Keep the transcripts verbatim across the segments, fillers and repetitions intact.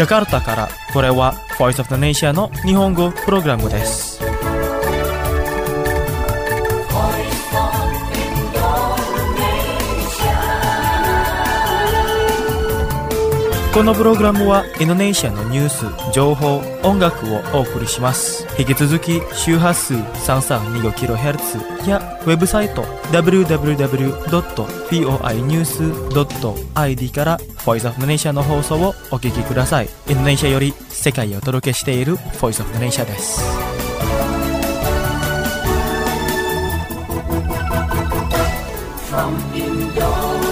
ジャカルタからこれは Voice of the Nation の日本語プログラムです。このプログラムはインドネシアのニュース、情報、音楽をお送りします。引き続き周波数 さんさんにごキロヘルツ やウェブサイト ダブリューダブリューダブリュードットフォーアイニュースドットアイディー から Voice of the Nation の放送をお聞きください。インドネシアより世界をお届けしている Voice of the Nation です。From Indonesia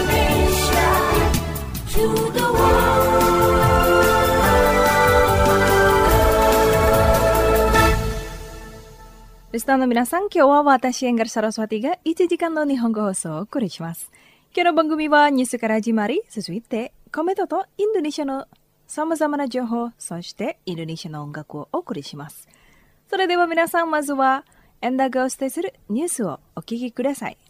to the worldリスナーの皆さん、今日は私、エンガル・サラスワティがいちじかんの日本語放送をお送りします。今日の番組はニュースから始まり、続いてコメントとインドネシアの様々な情報、そしてインドネシアの音楽をお送りします。それでは皆さん、まずはエンダーがお伝えするニュースをお聞きください。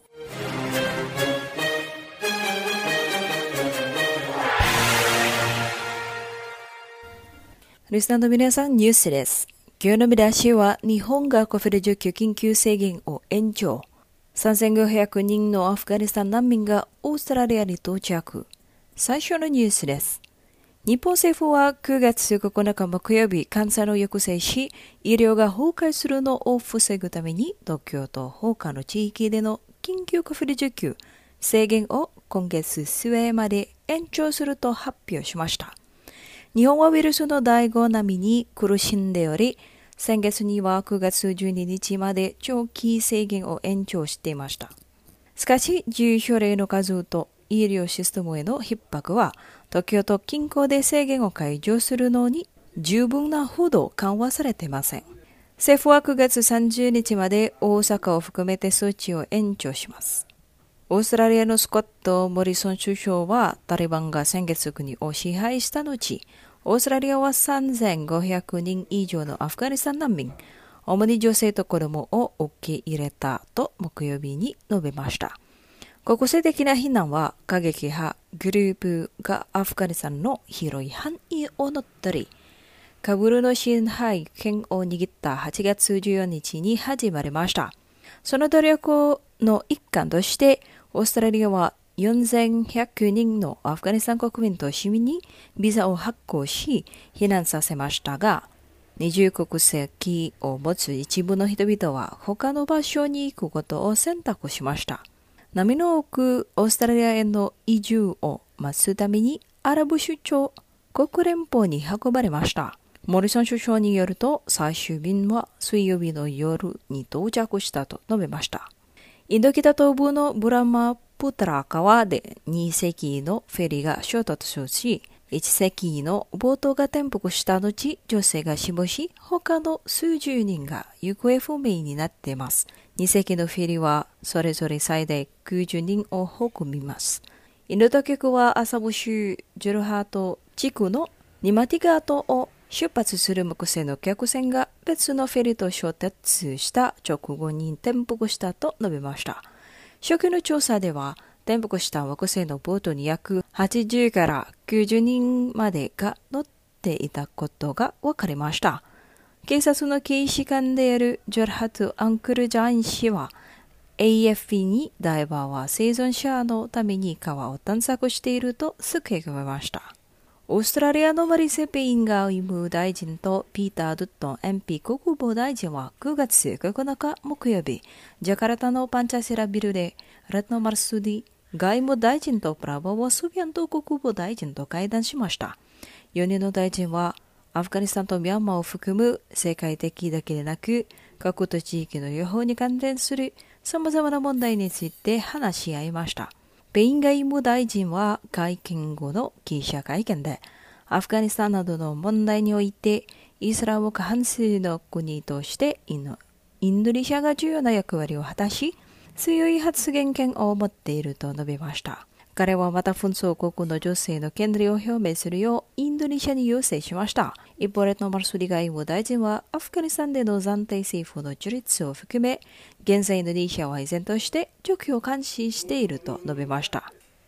リスナーの皆さん、ニュースです。今日の見出しは日本がコビドじゅうきゅう緊急制限を延長。さんぜんごひゃくにんのアフガニスタン難民がオーストラリアに到着。最初のニュースです。日本政府はくがつここのか木曜日、感染を抑制し、医療が崩壊するのを防ぐために東京都他の地域での緊急コビドじゅうきゅう制限を今月末まで延長すると発表しました。日本はウイルスのだいご波に苦しんでおり、先月にはくがつじゅうににちまで長期制限を延長していました。しかし、重症例の数と医療システムへの逼迫は、東京都近郊で制限を解除するのに十分なほど緩和されていません。政府はくがつさんじゅうにちまで大阪を含めて措置を延長します。オーストラリアのスコット・モリソン首相はタリバンが先月国を支配した後、オーストラリアはさんぜんごひゃくにん以上のアフガニスタン難民、主に女性と子供を受け入れたと木曜日に述べました。国際的な非難は過激派グループがアフガニスタンの広い範囲を乗っ取り、カブールの支配権を握ったはちがつじゅうよっかに始まりました。その努力の一環として、オーストラリアはよんせんひゃくにんのアフガニスタン国民と市民にビザを発行し避難させましたが、二重国籍を持つ一部の人々は他の場所に行くことを選択しました。波の多くオーストラリアへの移住を待つためにアラブ首長国連邦に運ばれました。モリソン首相によると、最終便は水曜日の夜に到着したと述べました。インド北東部のブラマプトラ川でに隻のフェリーが衝突し、いち隻のボートが転覆した後、女性が死亡し、他の数十人が行方不明になっています。に隻のフェリーはそれぞれ最大きゅうじゅうにんを含みます。インド当局はアサブ州ジュルハート地区のニマティガートを出発する木製の客船が別のフェリーと衝突した直後に転覆したと述べました。初期の調査では、転覆した木製のボートに約はちじゅうからきゅうじゅうにんまでが乗っていたことが分かりました。警察の警視官であるジョルハト・アンクルジャイン氏は、エーエフピー にダイバーは生存者のために川を探索していると叫びました。オーストラリアのマリセ・ペインガー医務大臣とピーター・ドゥットン エムピー 国防大臣はくがつここのか木曜日、ジャカルタのパンチャセラビルでラトノ・マルスディ外務大臣とプラボー・スビアント国防大臣と会談しました。よにんの大臣はアフガニスタンとミャンマーを含む世界的だけでなく、各都地域の予報に関連する様々な問題について話し合いました。ペイン外務大臣は会見後の記者会見で、アフガニスタンなどの問題において、イスラム過半数の国としてインドネシアが重要な役割を果たし、強い発言権を持っていると述べました。彼はまた紛争国の女性の権利を表明するようインドネシアに要請しました。一方、レトノ・マルスディ外務大臣はアフガニスタンでの暫定政府の樹立を含め、現在インドネシアは依然として状況を監視していると述べました。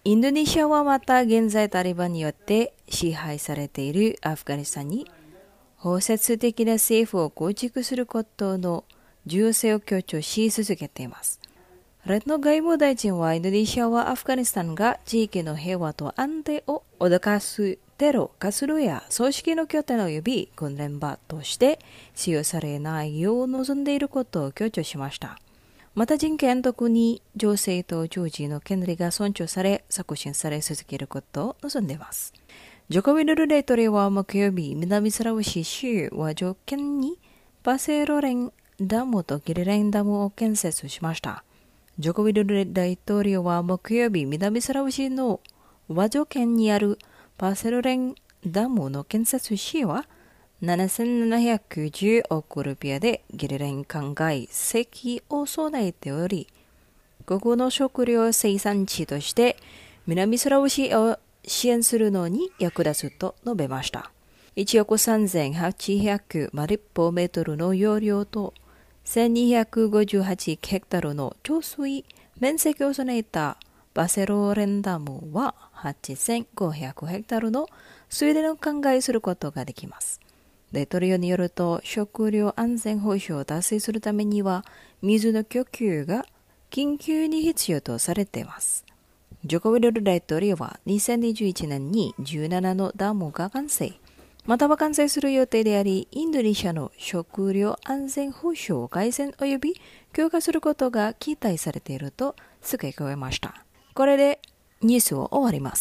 インドネシアはまた現在タリバンによって支配されているアフガニスタンに包摂的な政府を構築することの重要性を強調し続けています。レッド外務大臣はインドネシアはアフガニスタンが地域の平和と安定を脅かすテロ、活動や組織の拠点及び訓練場として使用されないよう望んでいることを強調しました。また人権、特に女性と女児の権利が尊重され、促進され続けることを望んでいます。ジョコビドル大統領は木曜日、南スラウシ州は条件にバセロレンダムとギリレンダムを建設しました。ジョコビドル大統領は木曜日、南スラウシの和条県にあるバセロレンダムの建設費はななせんななひゃくじゅうおくルピアでギリレン灌漑石を備えており、ここの食料生産地として南スラウシを支援するのに役立つと述べました。いちおくさんぜんはっぴゃくマ立方メートルの容量とせんにひゃくごじゅうはちヘクタールの貯水面積を備えたバセロレンダムははっせんごひゃくヘクタールの水田を灌漑することができます。大統領によると、食料安全保障を達成するためには、水の供給が緊急に必要とされています。ジョコビドル大統領はにせんにじゅういちねんにじゅうななのダムが完成、または完成する予定であり、インドネシアの食料安全保障改善及び強化することが期待されていると付け加えました。これでニュースを終わります。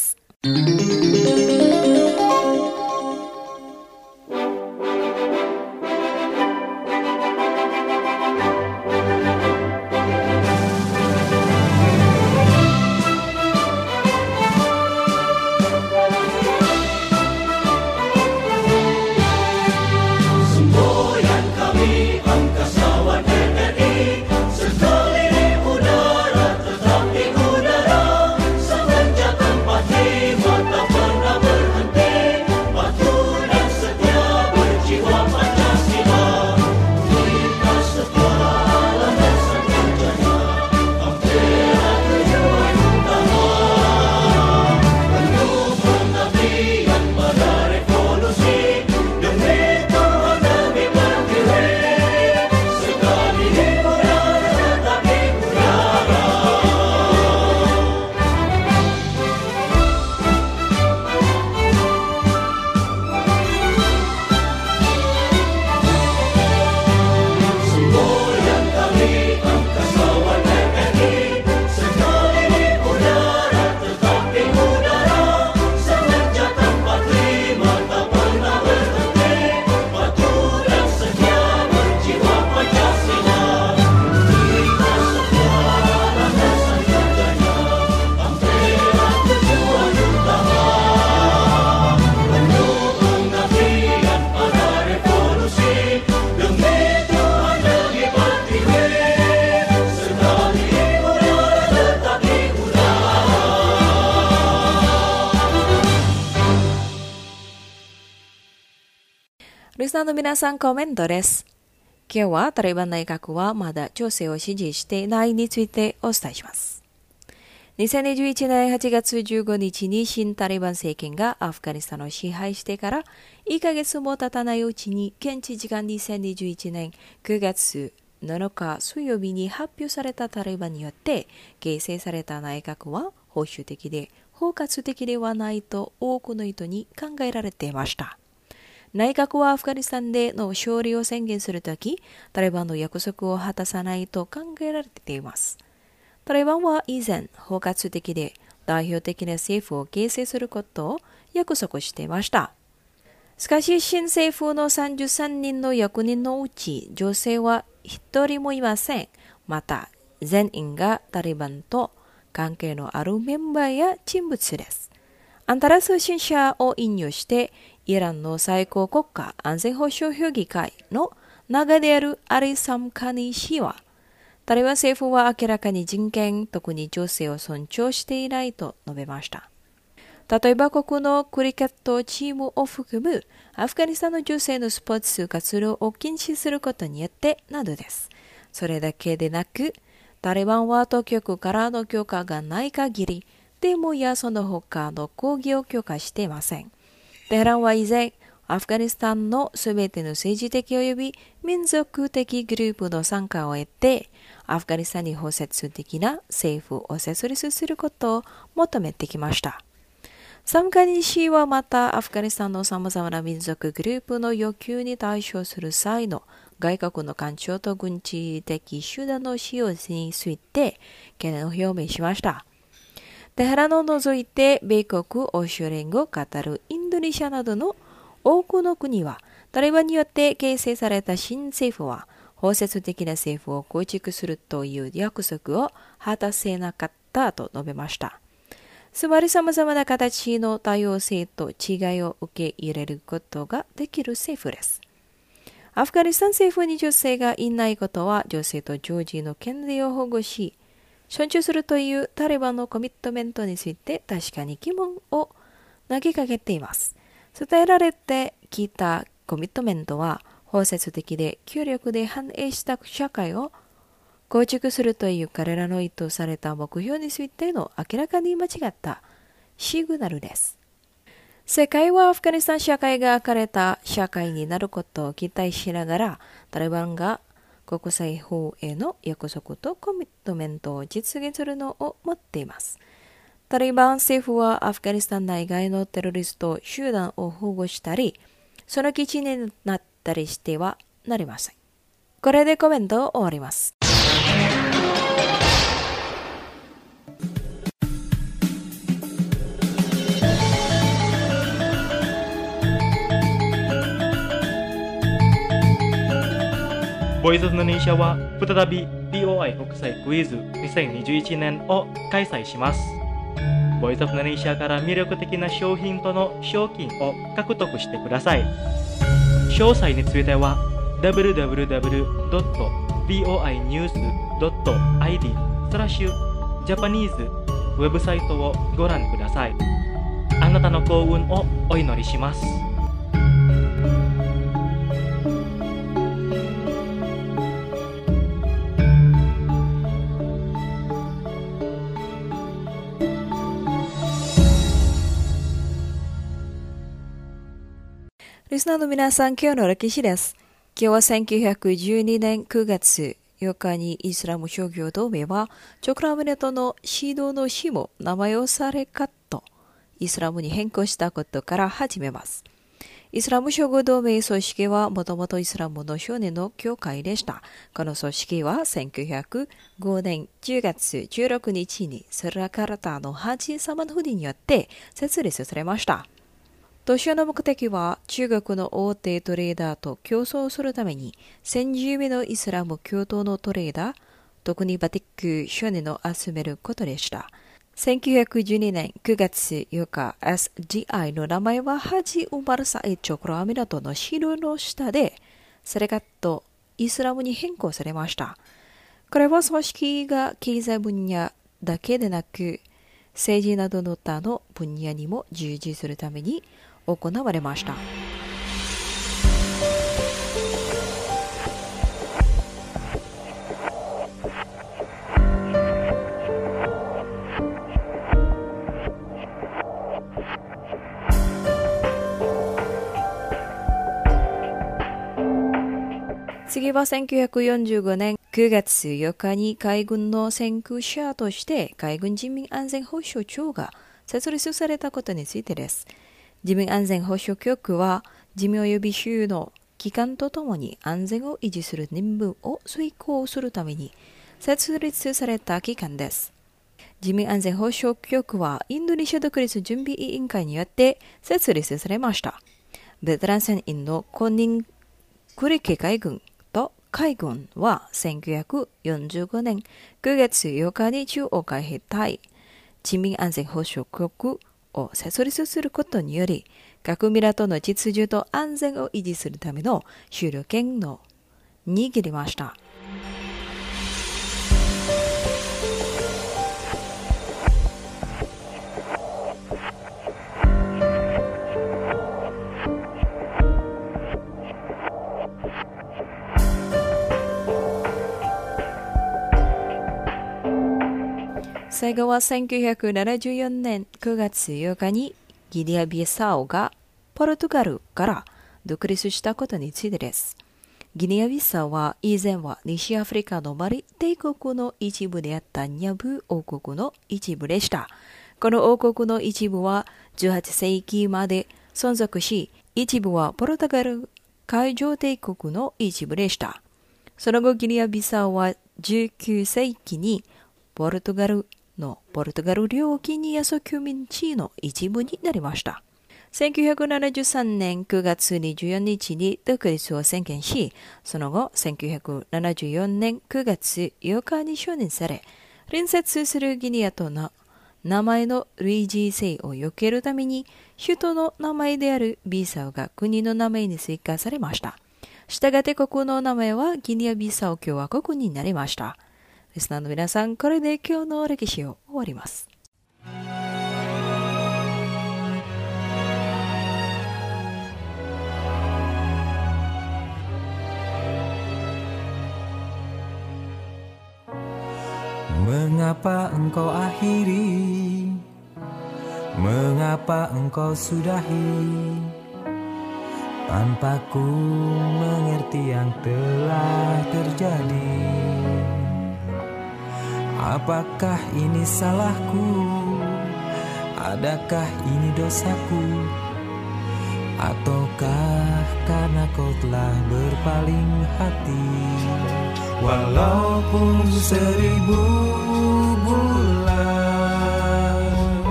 リスナーの皆さん、コメントです。今日はタリバン内閣はまだ情勢を支持していないについてお伝えします。にせんにじゅういちねんはちがつじゅうごにちに新タリバン政権がアフガニスタンを支配してからいっかげつも経たないうちに現地時間にせんにじゅういちねんくがつなのか水曜日に発表されたタリバンによって形成された内閣は保守的で包括的ではないと多くの人に考えられていました。内閣はアフガニスタンでの勝利を宣言するとき、タリバンの約束を果たさないと考えられています。タリバンは以前、包括的で代表的な政府を形成することを約束していました。しかし、新政府のさんじゅうさんにんの役人のうち、女性は一人もいません。また、全員がタリバンと関係のあるメンバーや人物です。アンタラ通信社を引用して、イランの最高国家安全保障評議会の長であるアリ・サムカニ氏は、タリバン政府は明らかに人権、特に女性を尊重していないと述べました。例えば、国のクリケットチームを含むアフガニスタンの女性のスポーツ活動を禁止することによってなどです。それだけでなく、タリバンは当局からの許可がない限り、 デモやその他の抗議を許可していません。テヘランは以前、アフガニスタンのすべての政治的及び民族的グループの参加を得て、アフガニスタンに包摂的な政府を設立することを求めてきました。サムカニ氏はまた、アフガニスタンの様々な民族グループの要求に対処する際の外国の干渉と軍事的手段の使用について懸念を表明しました。テヘランを除いて、米国、欧州連合、カタル、インドネシアなどの多くの国は、タリバンによって形成された新政府は、包摂的な政府を構築するという約束を果たせなかったと述べました。つまり様々な形の多様性と違いを受け入れることができる政府です。アフガニスタン政府に女性がいないことは、女性と女児の権利を保護し、尊重するというタリバンのコミットメントについて確かに疑問を投げかけています。伝えられてきたコミットメントは、包摂的で協力で繁栄した社会を構築するという彼らの意図された目標についての明らかに間違ったシグナルです。世界はアフガニスタン社会が明れた社会になることを期待しながら、タリバンが国際法への約束とコミットメントを実現するのを待っています。タリバン政府はアフガニスタン内外のテロリスト集団を保護したり、その基地になったりしてはなりません。これでコメントを終わります。 ボイスインドネシアは再び ビーオーアイ 国際クイズにせんにじゅういちねんを開催します。ボイスオブインドネシアから魅力的な商品との賞金を獲得してください。詳細については ダブリューダブリューダブリュードットビーオーアイニュースドットアイディー スラッシュジャパニーズウェブサイトをご覧ください。あなたの幸運をお祈りします。 リスナーの皆さん、今日の歴史です。今日はせんきゅうひゃくじゅうにねんくがつよっかにイスラム諸教同盟は、チョクラムネトの指導の日も名前をサレカット、イスラムに変更したことから始めます。イスラム諸教同盟組織はもともとイスラムの少年の教会でした。この組織はせんきゅうひゃくごねんじゅうがつじゅうろくにちにスラカルタのハジ・サマンフディによって設立されました。当初の目的は中国の大手トレーダーと競争するために先住民のイスラム教徒のトレーダー、特にバティック少年を集めることでした。せんきゅうひゃくじゅうにねんくがつよっか、エスディーアイ の名前はハジ・ウマル・サイ・チョクラ・アミナトの城の下でサレカットイスラムに変更されました。これは組織が経済分野だけでなく政治などの他の分野にも従事するために行われました。次はせんきゅうひゃくよんじゅうごねんくがつよっかに海軍の先駆者として海軍人民安全保障庁が設立されたことについてです。人民安全保障局は自民及び州の機関とともに安全を維持する任務を遂行するために設立された機関です。人民安全保障局はインドネシア独立準備委員会によって設立されました。ベテラン船員の公認呉家海軍と海軍はせんきゅうひゃくよんじゅうごねんくがつよっかに中央海兵隊人民安全保障局を設立することにより、各港の秩序と安全を維持するための主導権を握りました。 最後はせんきゅうひゃくななじゅうよねんくがつようかにギニアビサオがポルトガルから独立したことについてです。ギニアビサオは以前は西アフリカのマリ帝国の一部であったニャブ王国の一部でした。この王国の一部はじゅうはっせいきまで存続し、一部はポルトガル海上帝国の一部でした。その後ギニアビサオはじゅうきゅうせいきにポルトガルのポルトガル領ギニア植民地の一部になりました。せんきゅうひゃくななじゅうさんねんくがつにじゅうよっかに独立を宣言し、その後せんきゅうひゃくななじゅうよねんくがつようかに承認され、隣接するギニアとの名前の類似性を避けるために、首都の名前であるビサオが国の名前に追加されました。したがってここの名前はギニアビサオ共和国になりました。リスナーの皆さん、これで今日の歴史を終わります。 Mengapa engkau akhiri? Mengapa engkau sudahi? Tanpa ku mengerti yang telah terjadi. Apakah ini salahku? Adakah ini dosaku? Ataukah karena kau telah berpaling hati? Walaupun seribu bulan,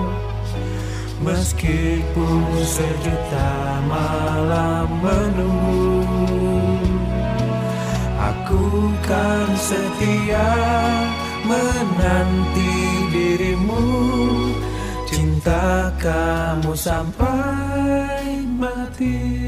meskipun sejuta malam menunggu, aku kan setia menanti dirimu, cinta kamu sampai mati.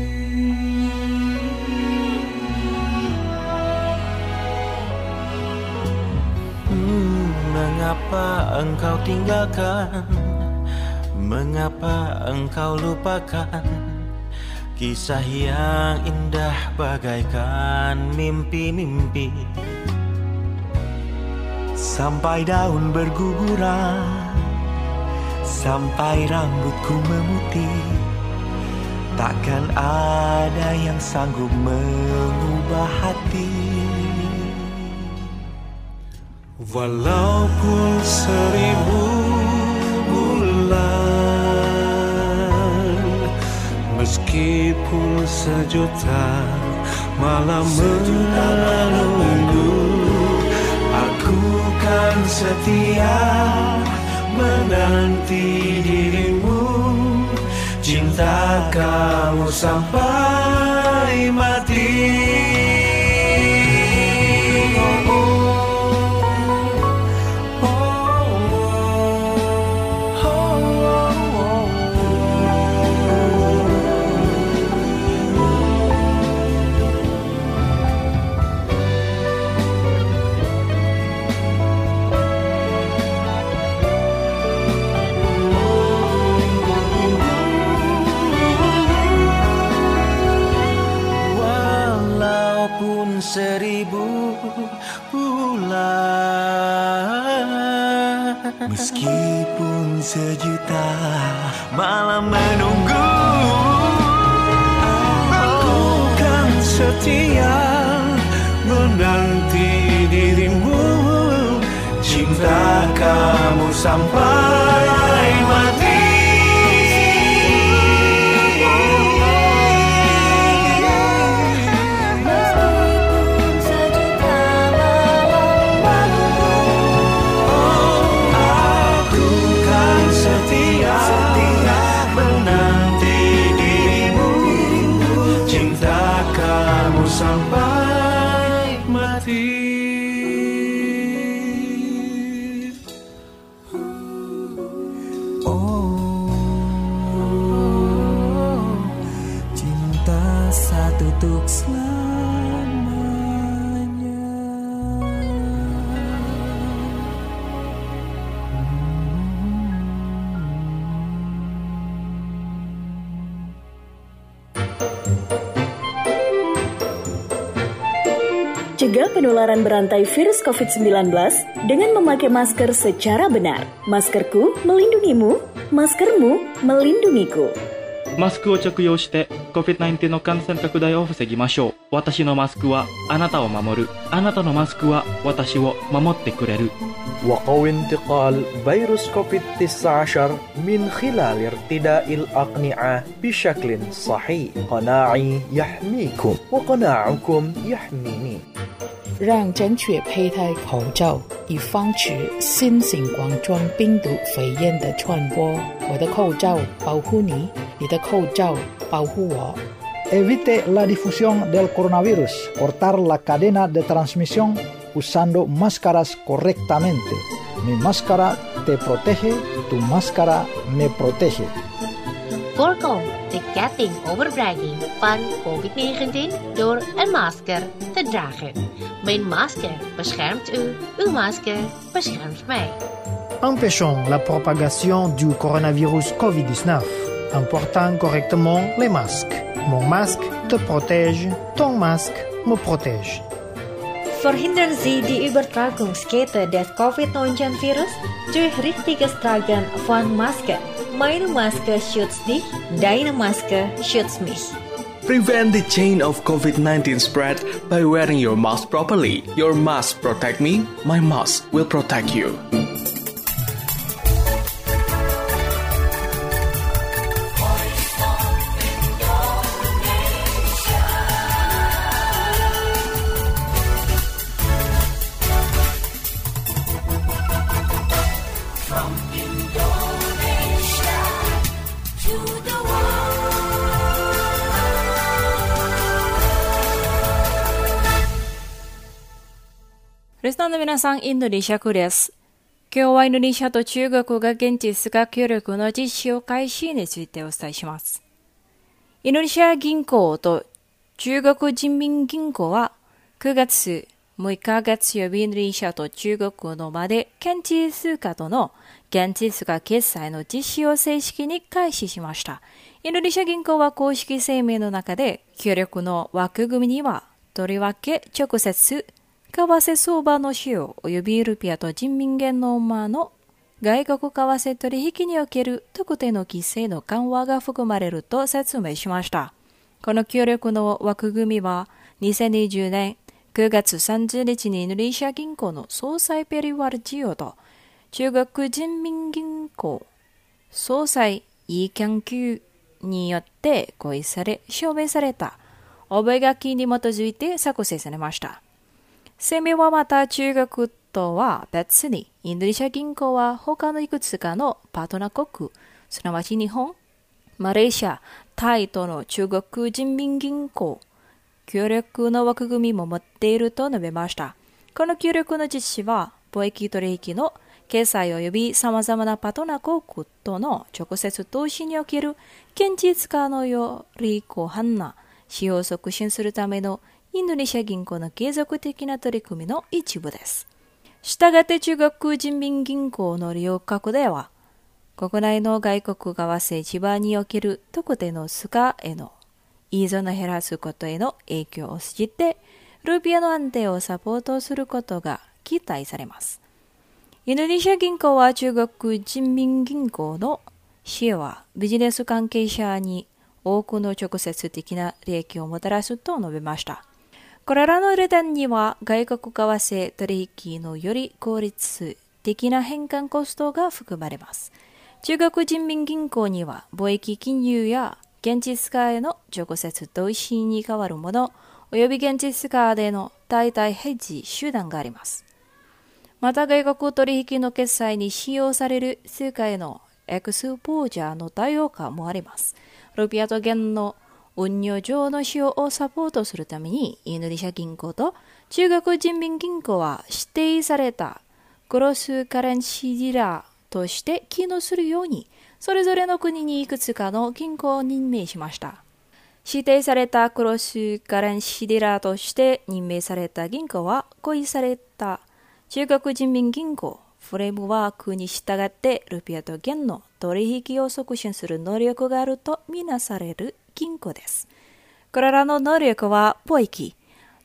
Hmm, mengapa engkau tinggalkan? Mengapa engkau lupakan kisah yang indah bagaikan mimpi-mimpi? Sampai daun berguguran, sampai rambutku memutih, takkan ada yang sanggup mengubah hati. Walaupun seribu bulan, meskipun sejuta malam menunggu, aku kan setia menanti dirimu, cinta kamu sampai mati. Seribu bulan, meskipun sejuta malam menunggu, aku kan setia menanti dirimu, cinta kamu sampai mati. Sampai mati. mencegah penularan berantai virus covid sembilan belas dengan memakai masker secara benar. Maskerku melindungimu, maskermu melindungiku. マスクを着用して コビッドナインティーン の感染拡大を防ぎましょう。私のマスクはあなたを守る。あなたのマスクは私を守ってくれる。 وقو انتقال فيروس كوفيد تسعة عشر من خلال ارتداء الأقنعة بشكل صحيح. قناعي يحميكم وقناعكم يحميني. 让正确佩戴口罩，以防止新型冠状病毒肺炎的传播。我的口罩保护你，你的口罩保护我。 Evite la difusión del coronavirus. Cortar la cadena de transmisión usando máscaras correctamente. Mi máscara te protege, tu máscara me protege. Voorkom de ketting overbrenging van covid negentien door een masker te dragen. Mijn masker beschermt u, uw masker beschermt mij. Empêchons la propagation du coronavirus covid dix-neuf en portant correctement les masques. Mon masque te protège, ton masque me protège. Verhindern Sie die Übertragungskette des covid neunzehn virus durch richtiges Tragen von Maske. Meine Maske schützt dich, deine Maske schützt mich. Prevent the chain of covid nineteen spread by wearing your mask properly. Your mask protect me, my mask will protect you. リスナーの皆さん、インドネシアクです。今日はインドネシアと中国が現地数学協力の実施を開始についてお伝えします。インドネシア銀行と中国人民銀行はくがつむいか月曜日インドネシアと中国の場で現地通貨との現地通貨決済の実施を正式に開始しました。インドネシア銀行は公式声明の中で協力の枠組みにはとりわけ直接為替相場の使用及びルピアと人民元の馬の外国為替取引における特定の規制の緩和が含まれると説明しました。この協力の枠組みはにせんにじゅうねんくがつさんじゅうにちにインドネシア銀行の総裁ペリワルジオと中国人民銀行総裁イ・キャンキューによって合意され証明された覚書に基づいて作成されました。声明はまた中国とは別にインドネシア銀行は他のいくつかのパートナー国、すなわち日本、マレーシア、タイとの中国人民銀行、協力の枠組みも持っていると述べました。この協力の実施は貿易取引の決済及び様々なパートナー国との直接投資における現地通貨のより広範な使用を促進するためのインドネシア銀行の継続的な取り組みの一部です。したがって中国人民銀行の利用拡大は、国内の外国為替市場における特定の通貨への依存を減らすことへの影響を通じて、ルピアの安定をサポートすることが期待されます。インドネシア銀行は中国人民銀行の使用はビジネス関係者に多くの直接的な利益をもたらすと述べました。これらの利点には外国為替取引のより効率的な変換コストが含まれます。中国人民銀行には貿易金融や現地通貨への直接投資に代わるもの及び現地通貨での代替ヘッジ手段があります。また外国取引の決済に使用される通貨へのエクスポージャーの多様化もあります。ルピアと元の運用上の使用をサポートするためにインドネシア銀行と中国人民銀行は指定されたクロスカレンシーディラーとして機能するようにそれぞれの国にいくつかの銀行を任命しました。指定されたクロスカレンシーディラーとして任命された銀行は合意された中国人民銀行フレームワークに従ってルピアと元の取引を促進する能力があるとみなされる銀行です。これらの能力は貿易、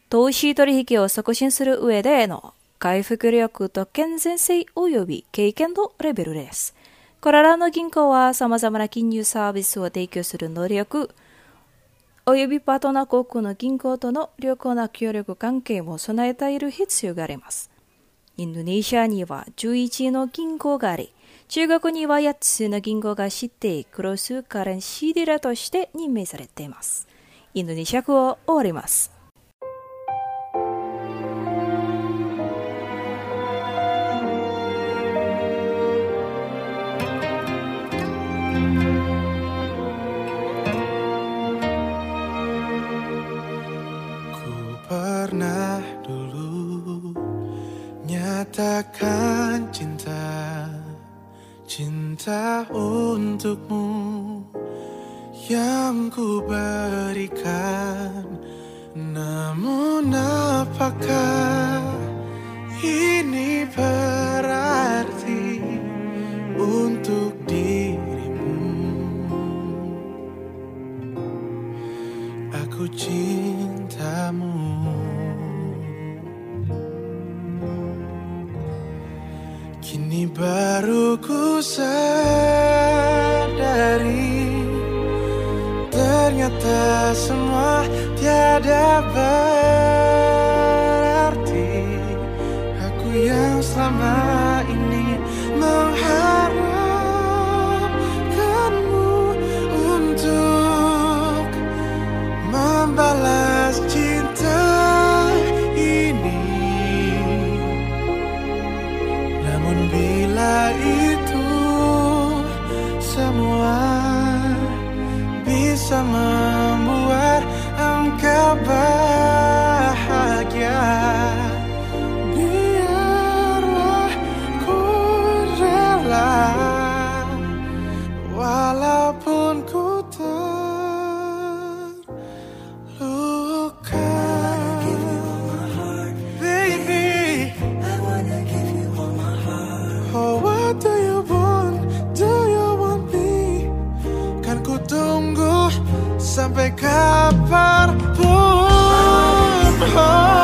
投資取引を促進する上での回復力と健全性及び経験度レベルです。これらの銀行は様々な金融サービスを提供する能力、及びパートナー国の銀行との良好な協力関係も備えている必要があります。インドネシアにはじゅういちの銀行があり、中国にはやっつの銀行が指定クロスカレンシーディラーとして任命されています。インドネシア語を終わります。 Pernah dulu nyatakan cinta, cinta untukmu yang ku berikan. Namun apakah ini berarti untuk dirimu? Aku cintamu. Kini baru ku sadari, ternyata semua tiada berarti. Aku yang selama ini mengharapkanmu untuk membalas cinta ini. Namun bila itu semua bisa membuat engkau bahagia, biarlah ku rela, walaupun ku terluka. Baby, I wanna give you all my heart. Oh, what do you want? Do you want me? Kan ku tunggu sampai kapanpun. Oh,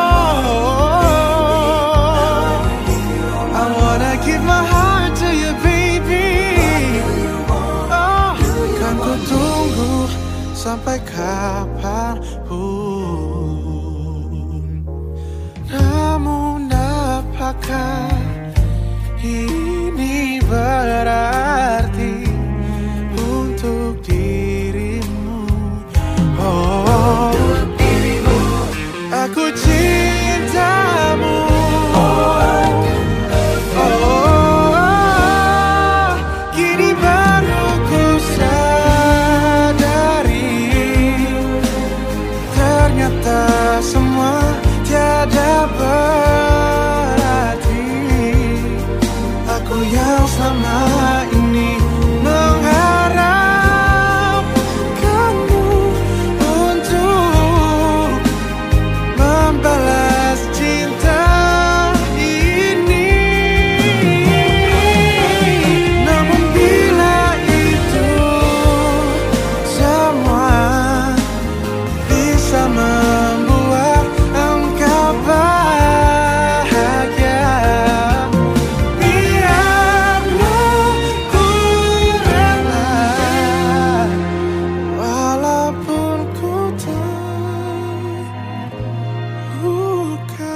I wanna give my heart to you, baby. Oh, kan ku tunggu sampai kapanpun. Namun apakah ini berarti untuk dirimu? Oh, aku cintamu. Oh, kini baru ku sadari, ternyata semua tiada berarti. Aku yang selama ini mengharapkanmu untuk membalas cinta ini. Namun bila itu semua bisa membuat engkau bahagia, biarlah ku rela, walaupun ku terluka.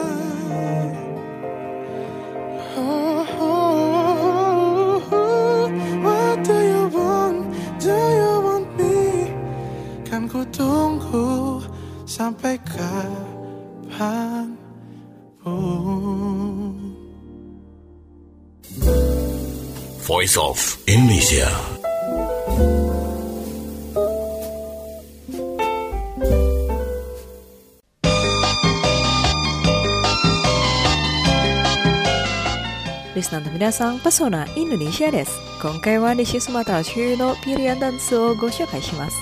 Oh, oh, oh, what do you want? Do you want me? Kan ku tunggu sampai kapanpun. Voice of Indonesia. Listenerの皆さん、パソナインドネシアです。今回は西スマタラ州のピリアンダンスをご紹介します。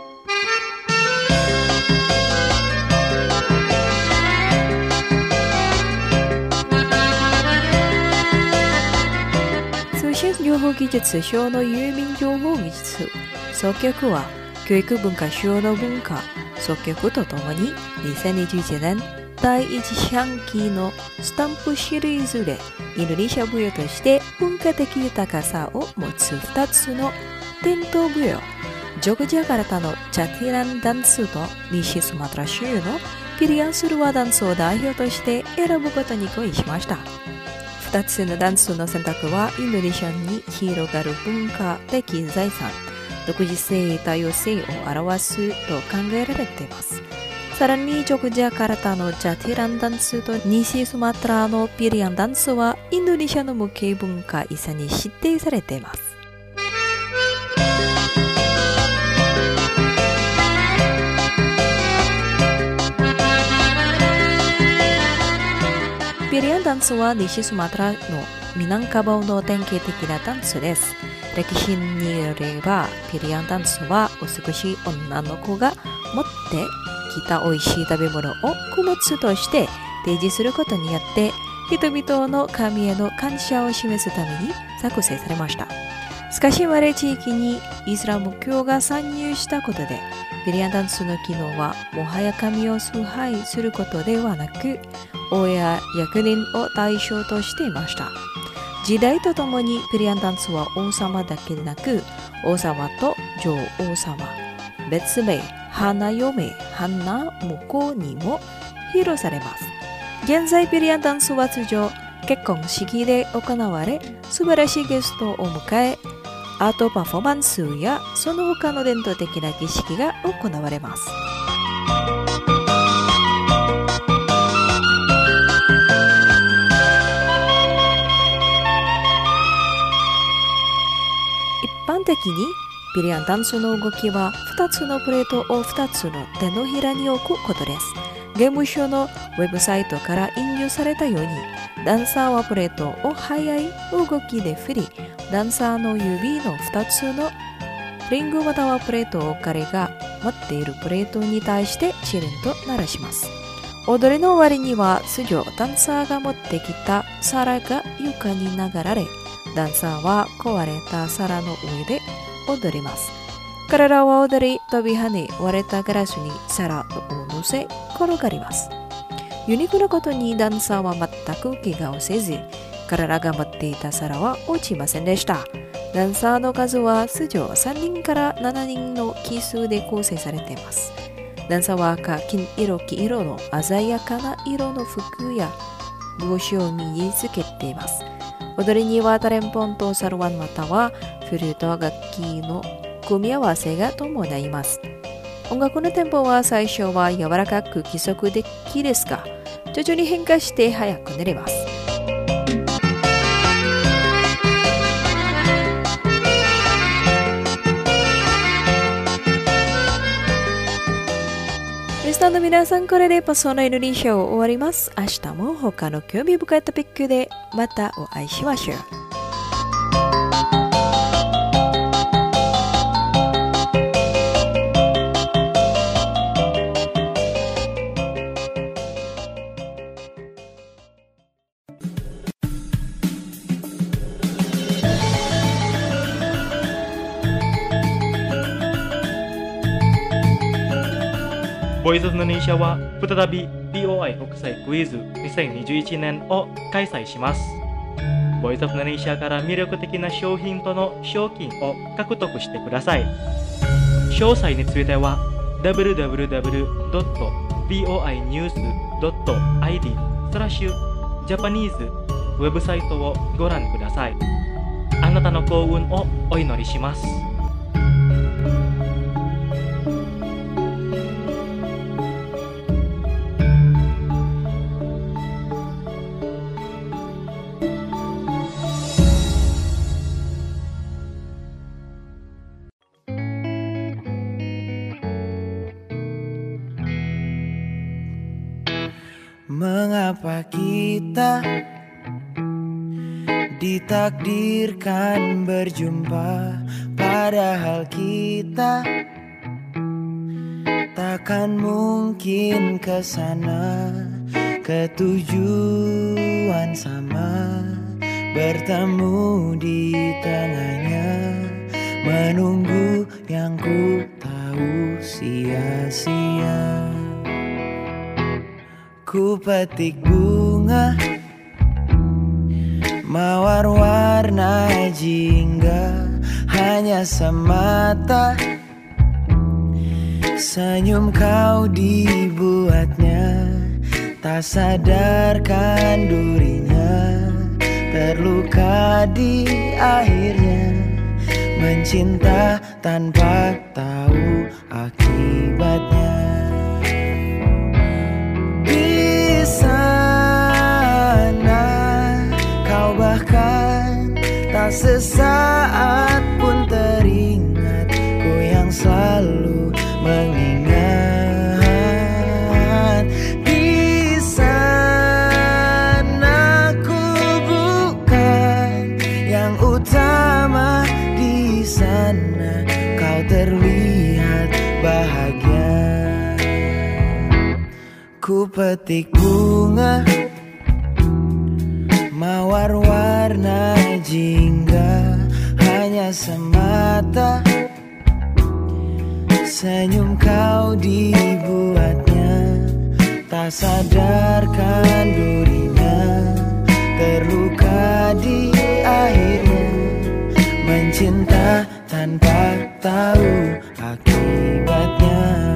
通信情報技術省の郵便情報技術、総局は教育文化省の文化、 作曲とともににせんにじゅういちねんだいいち四半期のスタンプシリーズでインドネシア舞踊として文化的豊かさを持つふたつの伝統舞踊、ジョグジャカルタのチャティランダンスと西スマトラ州のピリアンスルワダンスを代表として選ぶことに合意しました。ふたつのダンスの選択はインドネシアに広がる文化的財産、独自性、多様性を表すと考えられています。さらにジョグジャカルタのチャティランダンスと西スマトラのピリアンダンスはインドネシアの無形文化遺産に指定されています。ピリアンダンスは西スマトラのミナンカバオの典型的なダンスです。歴史によればピリアンダンスは美しい女の子が持ってきた美味しい食べ物を供物として提示することによって人々の神への感謝を示すために作成されました。しかし我々地域にイスラム教が参入したことでピリアンダンスの機能はもはや神を崇拝することではなく王や役人を対象としていました。時代とともにピリアンダンスは王様だけでなく王様と女王様、別名花嫁、花婿にも披露されます。現在ピリアンダンスは通常結婚式で行われ、素晴らしいゲストを迎え、アートパフォーマンスやその他の伝統的な儀式が行われます。一般的にピリアンダンスの動きはふたつのプレートをふたつの手のひらに置くことです。ゲームショーのウェブサイトから引用されたように、ダンサーはプレートを速い動きで振り、ダンサーの指のふたつのリングまたはプレートを彼が持っているプレートに対してチリンと鳴らします。踊りの終わりには通常ダンサーが持ってきた皿が床に流られ、ダンサーは壊れた皿の上で踊ります。彼らは踊り、飛び跳ね、割れたガラスに皿を乗せ、転がります。ユニークなことにダンサーは全く怪我をせず、彼らが持っていた皿は落ちませんでした。ダンサーの数は通常さんにんからななにんの奇数で構成されています。ダンサーは赤、金色、黄色の鮮やかな色の服や帽子を身につけています。踊りにはタレンポンとサルワンまたはフルート楽器の組み合わせが伴います。音楽のテンポは最初は柔らかく規則的ですが、徐々に変化して速くなります。リスナーの皆さん、これでパソナインドネシアを終わります。明日も他の興味深いトピックでまたお会いしましょう。 ボイスオブインドネシアは再び ピーオーアイ 国際クイズにせんにじゅういちねんを開催します。ボイスオブインドネシアから魅力的な商品との賞金を獲得してください。詳細については ダブリューダブリューダブリュードットピーオーアイニュースドットアイディー スラッシュジャパニーズウェブサイトをご覧ください。あなたの幸運をお祈りします。 Mengapa kita ditakdirkan berjumpa, padahal kita takkan mungkin ke sana, ke tujuan sama, bertemu di tengahnya, menunggu yang ku tahu. tahu sia-sia. Ku petik bunga mawar warna jingga, hanya semata senyum kau dibuatnya. Tak sadarkan durinya, terluka di akhirnya. Mencinta tanpa tahu akibatnya. Di sana kau bahkan tak sesaat pun teringat, ku yang selalu mengingat. Di sana ku bukan yang utama, di sana kau terlihat bahagia. Ku petik bunga mawar warna jingga, hanya semata senyum kau dibuatnya. Tak sadarkan durinya, terluka di akhirnya. Mencinta tanpa tahu akibatnya.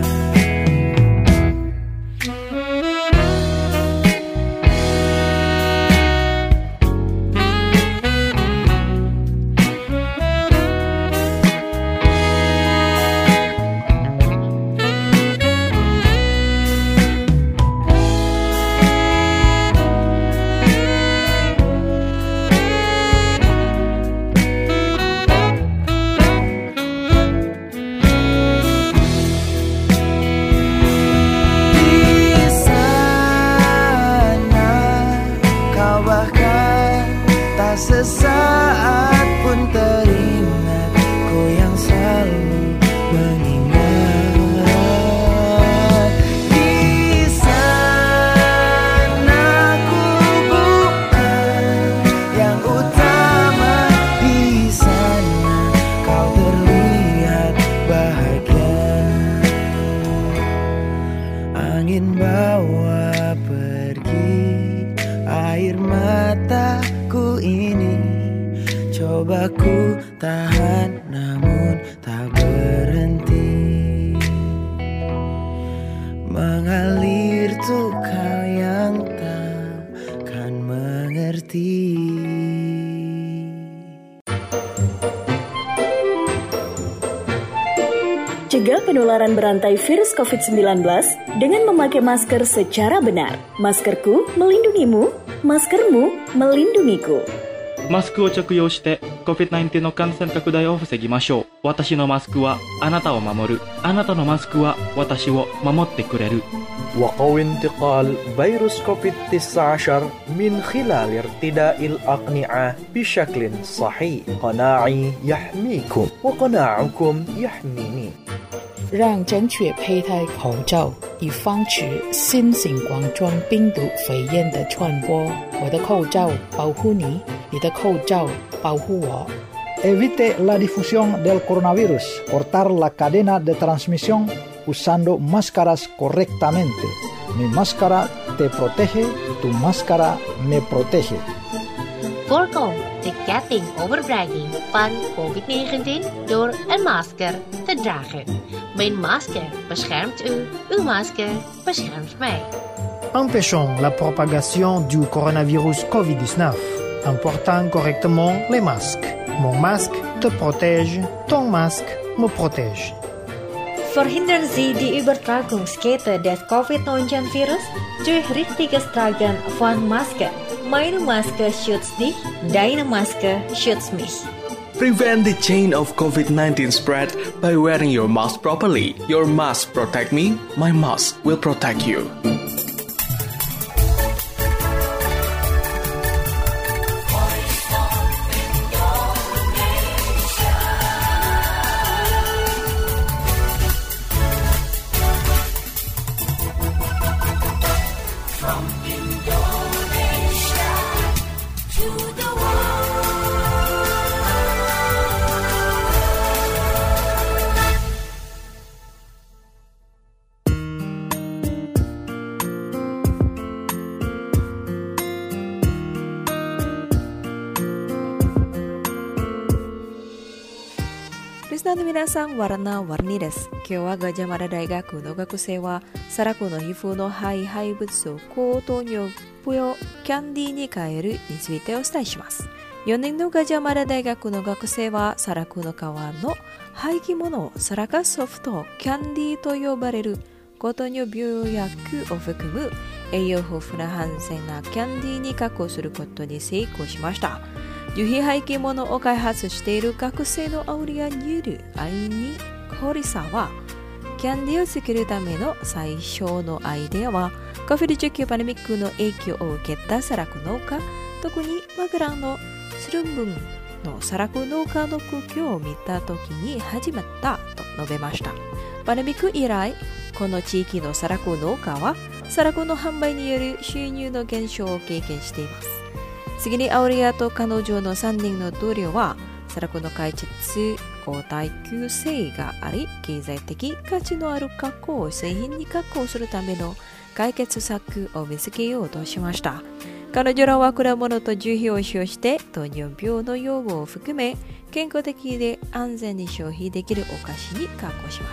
Sesaat pun teringat, ku yang selalu mengingat. Di sana ku bukan yang utama, di sana kau terlihat bahagia. Angin bawa pergi air mataku ini, coba ku tahan namun tak berhenti. Mengalir tuh kau yang takkan mengerti. Cegah penularan berantai virus covid sembilan belas dengan memakai masker secara benar. Maskerku melindungimu, maskermu melindungiku. マスクを着用して コビッドナインティーン の感染拡大を防ぎましょう。私のマスクはあなたを守る。あなたのマスクは私を守ってくれる。 وقوي انتقال فيروس كوفيد تسعة عشر من خلال ارتداء الأقنعة بشكل صحيح. قناعي يحميكم وقناعكم يحميني. 让正确佩戴口罩，以防止新型冠状病毒肺炎的传播。我的口罩保护你，你的口罩保护我。 Evite la difusión del coronavirus. Cortar la cadena de transmisión usando máscaras correctamente. Mi máscara te protege, tu máscara me protege. Voorkom de ketting overbrenging van covid negentien door een masker te dragen. Mijn masker beschermt u, uw masker beschermt mij. Empêchons la propagation du coronavirus covid dix-neuf en portant correctement les masques. Mon masque te protège, ton masque me protège. Verhindern Sie die Übertragungskette des covid neunzehn Virus durch richtiges Tragen von Maske. Meine Maske schützt dich, deine Maske schützt mich. Prevent the chain of covid nineteen spread by wearing your mask properly. Your mask protect me, my mask will protect you. リスナーの皆さん、warna-warniです。今日はガジャマラ大学の学生はサラコの皮膚の廃廃物を高糖尿病キャンディーに変えるについてお伝えします。よねんのガジャマラ大学の学生はサラコの皮の廃棄物をサラカソフトキャンディーと呼ばれる高糖尿病薬を含む栄養豊富な安全なキャンディーに加工することに成功しました。有機廃棄物を開発している学生のアウリア・ニュル・アイニ・ホリサはキャンディーを作るための最初のアイデアは コビドじゅうきゅう パンデミックの影響を受けたサラク農家、特にマグランのスルンブンのサラク農家の苦境を見た時に始まったと述べました。パンデミック以来、この地域のサラク農家はサラクの販売による収入の減少を経験しています。次にアウリアと彼女のさんにんの同僚はサラクの開発を耐久性があり経済的価値のある加工を製品に加工するための解決策を見つけようとしました。彼女らは果物と樹皮を使用して糖尿病の予防を含め健康的で安全に消費できるお菓子に加工します。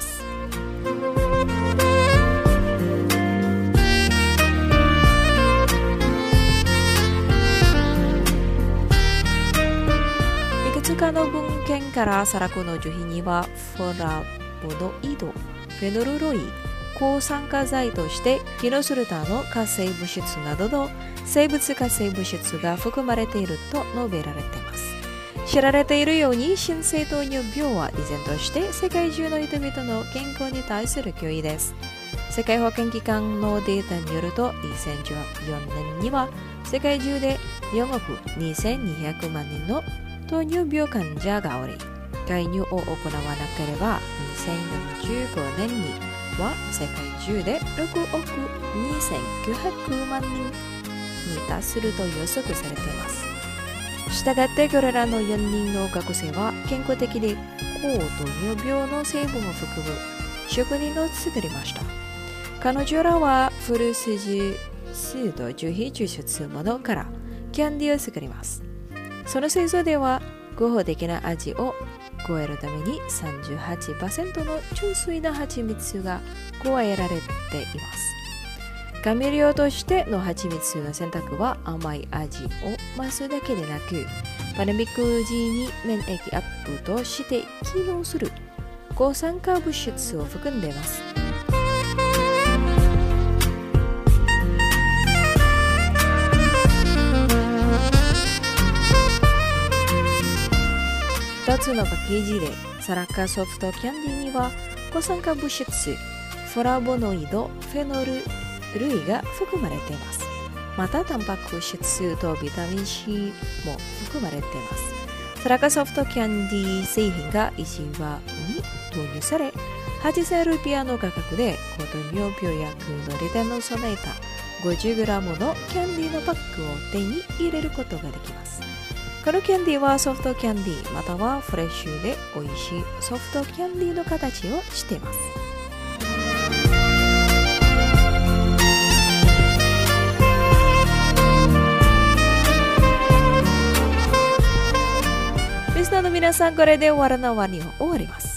いくつかの文献からサラコの樹皮にはフラボノイド、フェノルロイ、抗酸化剤としてキノスルタの活性物質などの生物活性物質が含まれていると述べられています。知られているように新生糖尿病は依然として世界中の人々の健康に対する脅威です。世界保健機関のデータによるとにせんじゅうよねんには世界中でよんおくにせんにひゃくまんにんの糖尿病患者がおり、介入を行わなければにせんよんじゅうごねんには世界中でろくおくにせんきゅうひゃくまんにんに達すると予測されています。したがってこれらのよにんの学生は健康的で高糖尿病の成分を含む食品を作りました。彼女らはフルスジスと樹皮抽出物からキャンディーを作ります。その製造では合法的な味を加えるために さんじゅうはちパーセント の純粋な蜂蜜が加えられています。甘味料としての蜂蜜の選択は甘い味を増すだけでなく、パンデミック時に免疫アップとして機能する抗酸化物質を含んでいます。ふたつのパッケージでサラカソフトキャンディーには抗酸化物質フラボノイド、フェノル類が含まれています。またタンパク質とビタミン C も含まれています。サラカソフトキャンディー製品がいちわに導入され、はちせんルピアの価格で高糖尿病薬の利点を備えた ごじゅうグラム のキャンディーのパックを手に入れることができます。このキャンディーはソフトキャンディーまたはフレッシュで美味しいソフトキャンディーの形をしています。リスナーの皆さん、これで終わらなわにを終わります。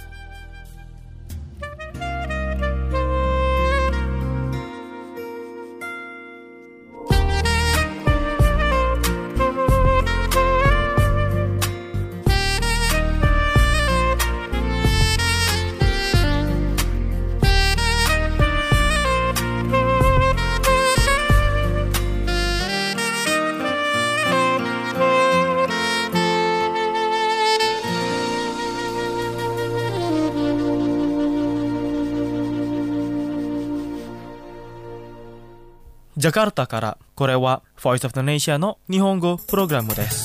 ジャカルタからこれは Voice of Indonesia の日本語プログラムです。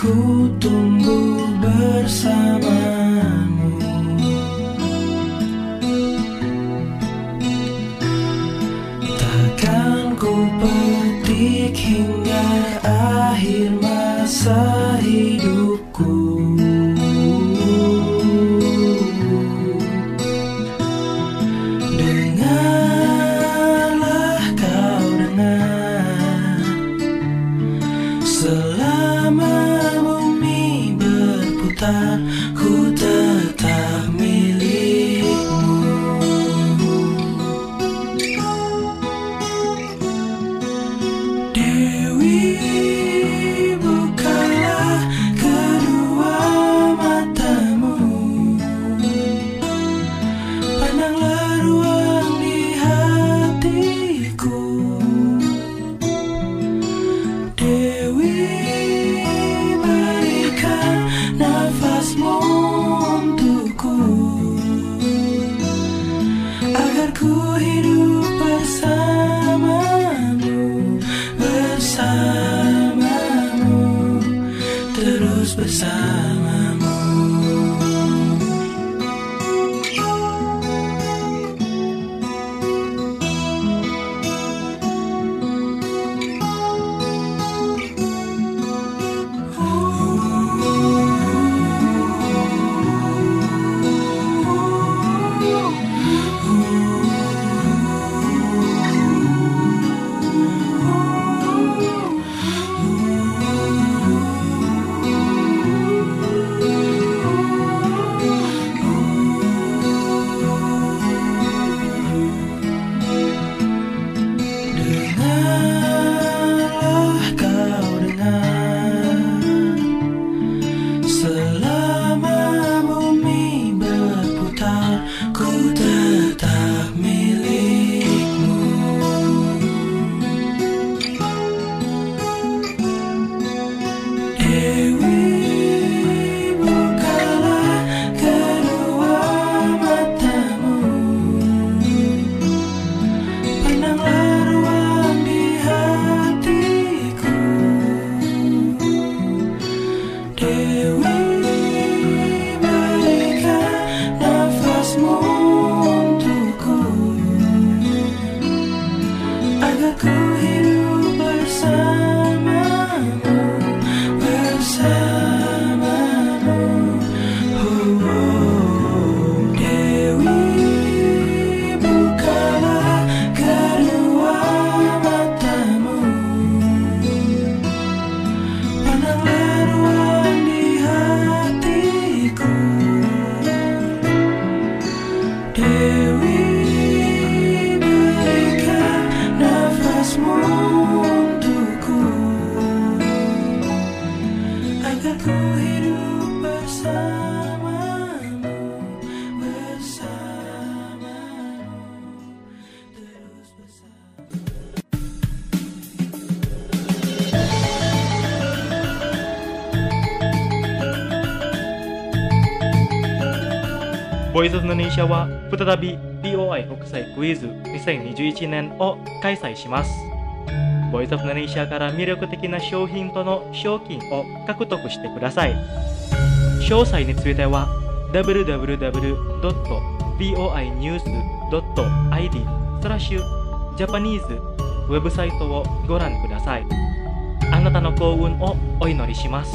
ku tunggu bersamamu. Takkan ku petik hingga akhir masa hidupku. Dengarlah kau dengar, selama bumi berputar, ku tetap milikmu. Dewi, bukalah kedua matamu, pandanglah ruang di hatiku. Dewi, berikan nafasmu untukku, agar ku hidup bersamamu, bersamamu, terus bersamamu. Dengarlah kau dengar, selama bumi berputar, ku tetap milikmu. Dewi, bukalah kedua matamu, pandanglah ruang di hatiku. Dewi, berikan nafasmu untukku, agar ku hidup bersamamu, bersamamu. Oh, oh. Dewi, bukalah kedua matamu, pandanglah ruang di hatiku. Dewi, berikan nafasmu untukku, agar ku hidup bersamamu, bersamamu, terus bersamamu. ボイスオブIndonesia は再び ピーオーアイ 国際クイズにせんにじゅういちねんを開催します。ボイスオブIndonesia から魅力的な商品との賞金を獲得してください。詳細については ダブリューダブリューダブリュードットピーオーアイニュースドットアイディー スラッシュジャパニーズウェブサイトをご覧ください。あなたの幸運をお祈りします。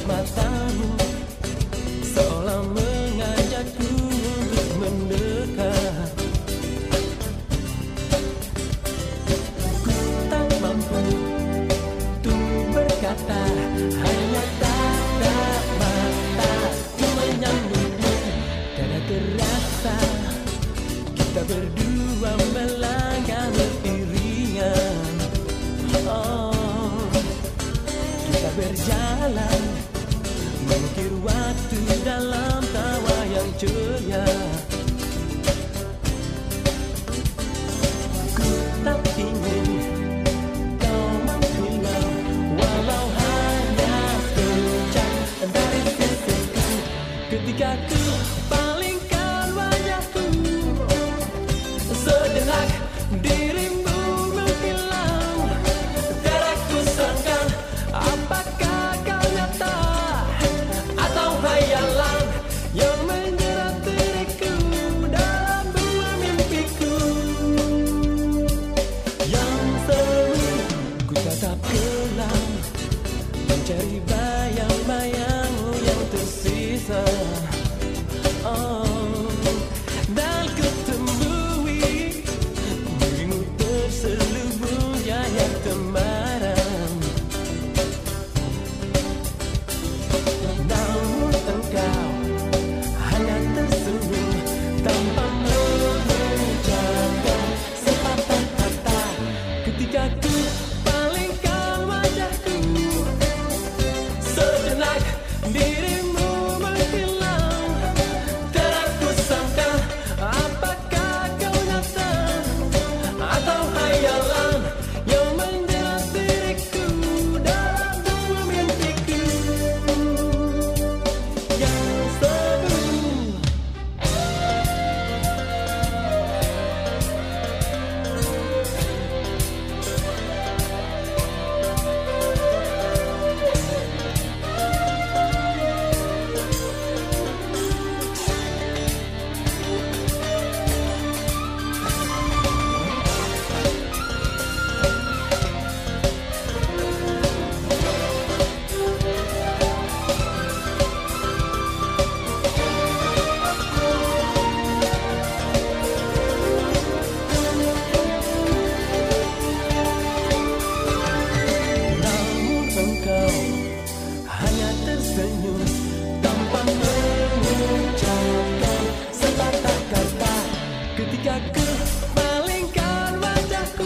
tatap matamu seolah mengajakku untuk mendekat. Ku tak mampu untuk berkata, hanya tatap mataku menyambutmu. Karena terasa kita berdua melangkah beriringan. Oh, kita berjalan mengukir waktu dalam tawa yang ceria. Ku tak ingin kau menghilang, walau hanya sekejap dari sisiku. Ketika ku palingkan wajahku, sejenak dirimu menghilang. Tak ku sangka, apakah kau nyata atau hayalan yang menjerat diriku dalam dua mimpiku. Yang semu ku tatap kelam, mencari bayang-bayangmu yang tersisa. Oh, dan ku temui dirimu terselubung jaya temaram. Namun engkau hanya tersenyum tanpa mengucapkan sepatah kata. Ketika ku palingkan wajahku, sejenak dirimu menghilang. Tak ku sangka, apakah kau nyata atau hayalan yang menjerat diriku dalam dua mimpiku. Yang semu namun engkau hanya tersenyum tanpa mengucapkan sepatah kata. Ketika ku palingkan wajahku,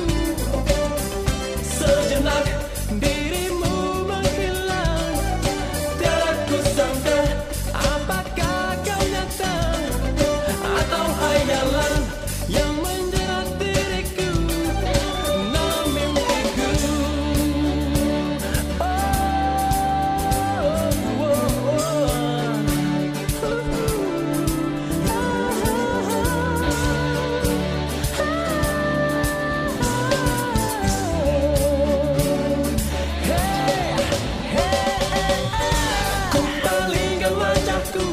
sejenak dirimu menghilang. Tak ku sangka, apakah kau nyata atau hayalan yang menjerat diriku dalam mimpiku. Ku palingkan wajahku,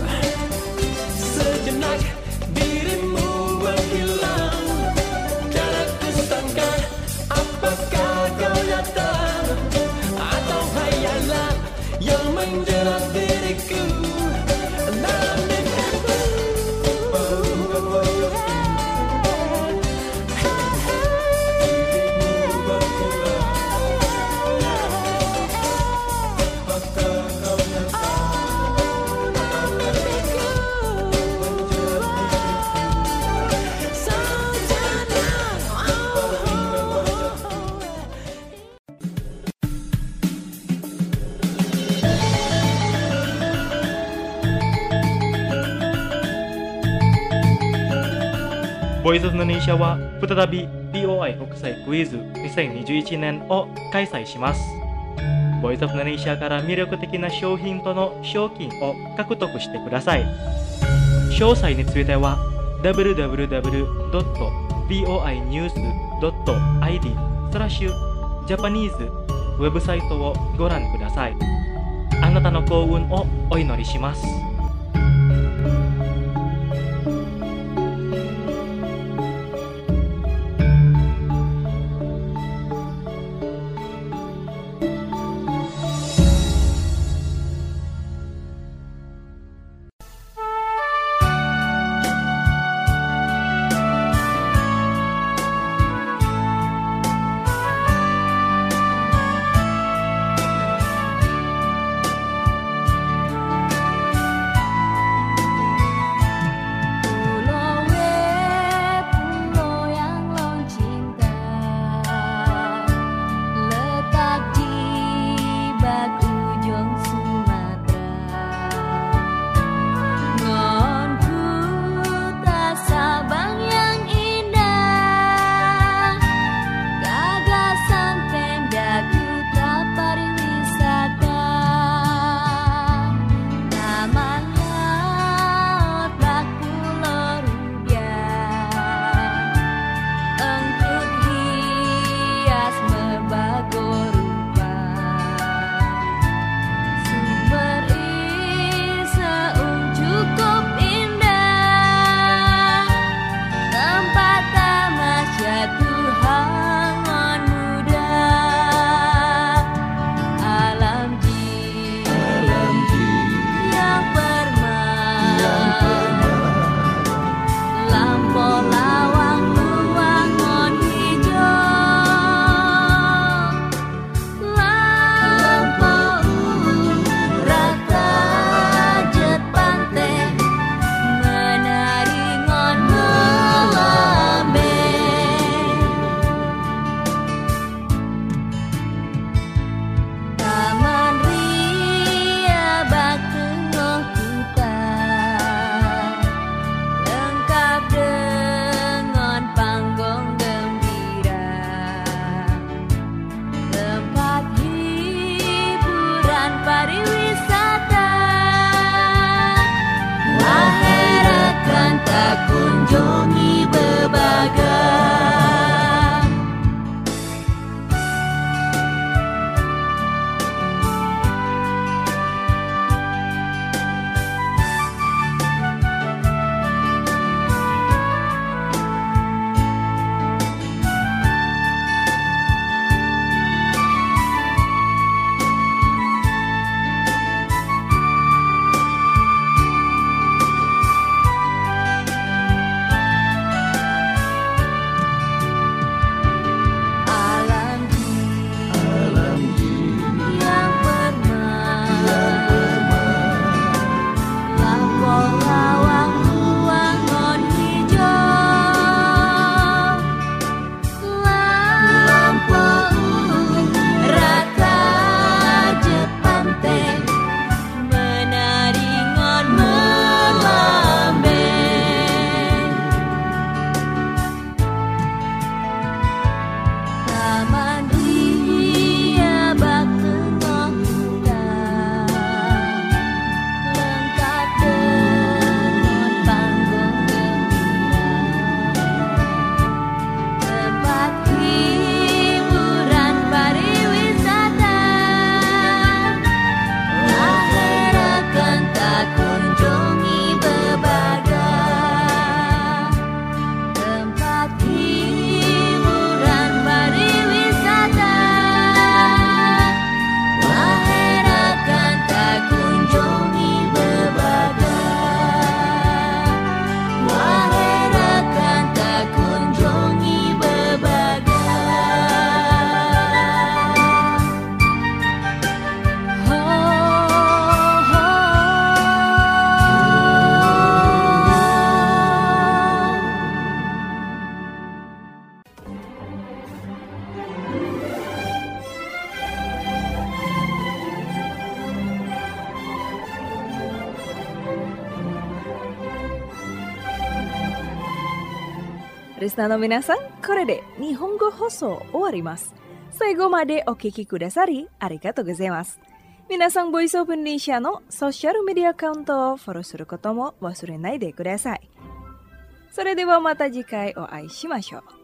sejenak dirimu menghilang. Tak ku sangka, apakah kau nyata atau hayalan yang menjerat diriku dalam mimpiku. Palingkan wajahku, dirimu menghilang. Apakah kau nyata atau hayalan Voice of Indonesia は再び ピーオーアイ 国際クイズにせんにじゅういちねんを開催します。Voice of Indonesia から魅力的な商品との賞金を獲得してください。詳細については ダブリューダブリューダブリュードットピーオーアイニュースドットアイディー スラッシュジャパニーズウェブサイトをご覧ください。あなたの幸運をお祈りします。 リスナーの皆さん、これで日本語放送終わります。最後までお聞きくださりありがとうございます。皆さん、ボイスオブインドネシアのソーシャルメディアアカウントをフォローすることも忘れないでください。それではまた次回お会いしましょう。